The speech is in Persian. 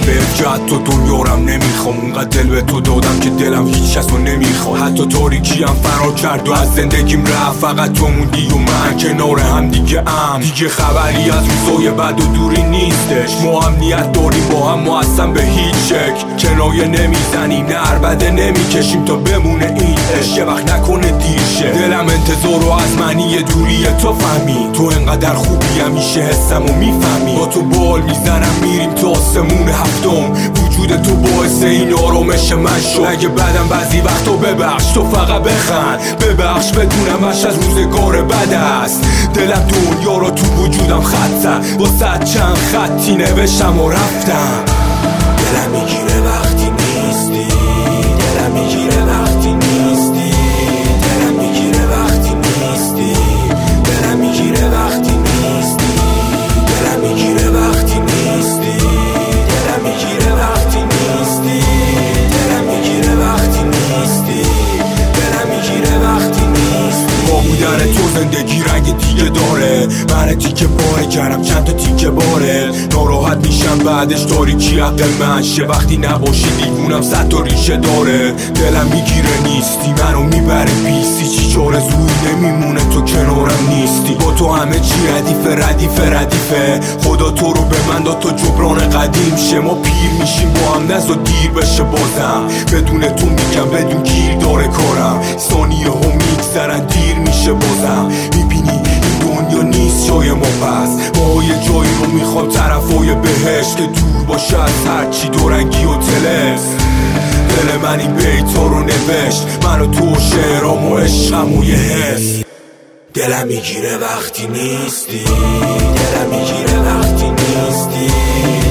بهت که حتی دنیارم نمیخوام. اونقدر دل به تو دادم که دلم هیچ کس رو نمیخواد. حتی تاریکیم فرار کرد و از زندگیم رفت، فقط تو موندی و من کنار هم دیگه دیگه خبری از روزای بد و دوری نیستش. ما هم نیت داریم با هم، ما اصلا به هیچ شکل کنایه نمیزنیم، نه عربده نمیکشیم تا بمونه این عشق. یه وقت نکنه دیر شه، دلم انتظارو از منی دوری تو فهمی. تو انقدر خوبی همیشه حسمو میفهمی. با تو بال میزنم میریم تا آسمون هفتم. وجود تو باعث این آرامش من شد. اگه بدم بعضی وقتا ببخش، تو فقط بخند. ببخش بدونم اش از روزگار بد است. دلم دنیا رو تو وجودم خط زد، با صد چند خطی نوشتم و رفتم. دلم میگیره وقتی نیستی، دلم میگیره وقتی نیستی، دلم میگیره وقتی نیستی، دلم میگیره وقتی نیستی، دلم میگیره وقتی نیستی، دلم میگیره وقتی نیستی، دلم میگیره وقتی نیستی، دلم میگیره وقتی نیستی. با بودن تو زندگی رنگ دیگه داره، من تیکه پاره کردم چند تا تیکه باره. ناراحت میشم بعدش تاریکی حق من شه، وقتی نباشی دیوونم صد تا ریشه داره. دلم میگیره نیستی، منو میبره بیستی، چی چاره زوی نمیمونه تو کنارم نیستی. با تو همه چی ردیفه، خدا تو رو به من داد تا جبران قدیم شه. ما پیر میشیم با هم، نزا دیر بشه بازم. بدون تو میگم بدون گیر داره کارم، ثانیه ها میگذرن دیر میشه بازم. میبینی این دنیا نیست جای ما، پس ما یه جایی رو میخوام طرفای بهشت که دور باشه از هرچی دورنگی و تلس. دل من این بیتا رو نوشت، من و تو شعرام و عشقم و یه حس. دلم میگیره وقتی نیستی، دلم میگیره وقتی نیستی،